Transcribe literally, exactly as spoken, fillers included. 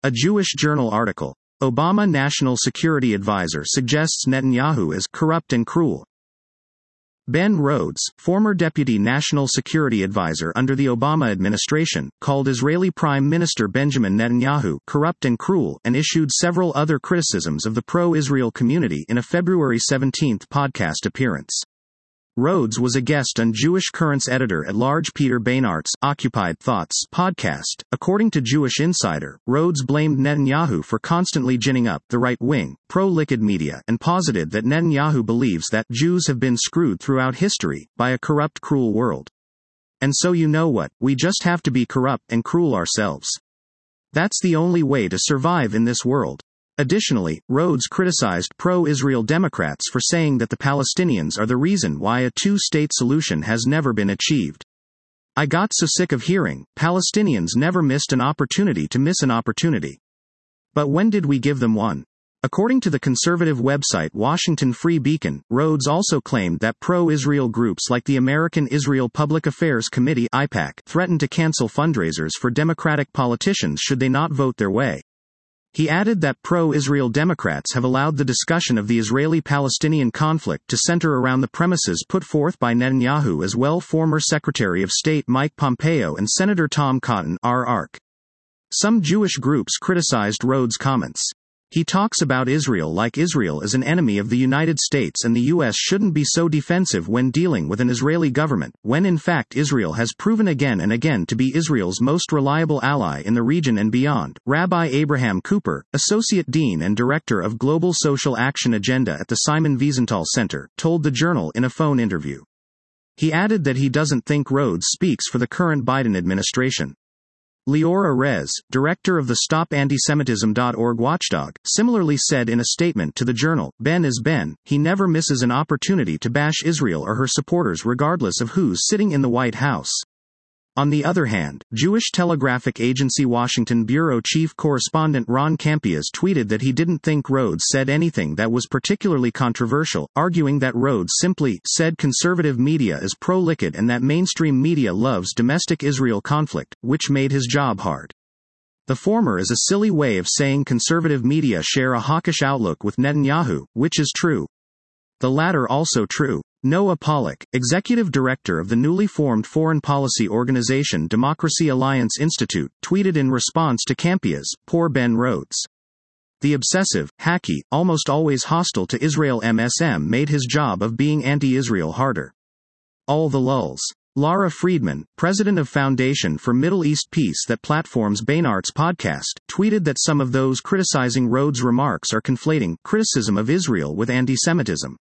A Jewish Journal article. Obama National Security Advisor suggests Netanyahu is corrupt and cruel. Ben Rhodes, former Deputy National Security Advisor under the Obama administration, called Israeli Prime Minister Benjamin Netanyahu corrupt and cruel and issued several other criticisms of the pro-Israel community in a February seventeenth podcast appearance. Rhodes was a guest on Jewish Currents editor-at-large Peter Beinart's Occupied Thoughts podcast. According to Jewish Insider, Rhodes blamed Netanyahu for constantly ginning up the right-wing, pro-Likud media and posited that Netanyahu believes that Jews have been screwed throughout history by a corrupt, cruel world. And so you know what, we just have to be corrupt and cruel ourselves. That's the only way to survive in this world. Additionally, Rhodes criticized pro-Israel Democrats for saying that the Palestinians are the reason why a two-state solution has never been achieved. I got so sick of hearing, Palestinians never missed an opportunity to miss an opportunity. But when did we give them one? According to the conservative website Washington Free Beacon, Rhodes also claimed that pro-Israel groups like the American Israel Public Affairs Committee (I PAC) threatened to cancel fundraisers for Democratic politicians should they not vote their way. He added that pro-Israel Democrats have allowed the discussion of the Israeli-Palestinian conflict to center around the premises put forth by Netanyahu as well former Secretary of State Mike Pompeo and Senator Tom Cotton R. Ark. Some Jewish groups criticized Rhodes' comments. He talks about Israel like Israel is an enemy of the United States and the U S shouldn't be so defensive when dealing with an Israeli government, when in fact Israel has proven again and again to be Israel's most reliable ally in the region and beyond. Rabbi Abraham Cooper, Associate Dean and Director of Global Social Action Agenda at the Simon Wiesenthal Center, told the Journal in a phone interview. He added that he doesn't think Rhodes speaks for the current Biden administration. Lior Erez, director of the Stop Antisemitism dot org watchdog, similarly said in a statement to the Journal, Ben is Ben, he never misses an opportunity to bash Israel or her supporters regardless of who's sitting in the White House. On the other hand, Jewish telegraphic agency Washington Bureau Chief Correspondent Ron Campias tweeted that he didn't think Rhodes said anything that was particularly controversial, arguing that Rhodes simply said conservative media is pro-Likud and that mainstream media loves domestic Israel conflict, which made his job hard. The former is a silly way of saying conservative media share a hawkish outlook with Netanyahu, which is true. The latter also true. Noah Pollack, executive director of the newly formed foreign policy organization Democracy Alliance Institute, tweeted in response to Campias, "Poor Ben Rhodes. The obsessive, hacky, almost always hostile to Israel M S M made his job of being anti-Israel harder." All the lulls. Lara Friedman, president of Foundation for Middle East Peace that platforms Beinart's podcast, tweeted that some of those criticizing Rhodes' remarks are conflating criticism of Israel with anti-Semitism.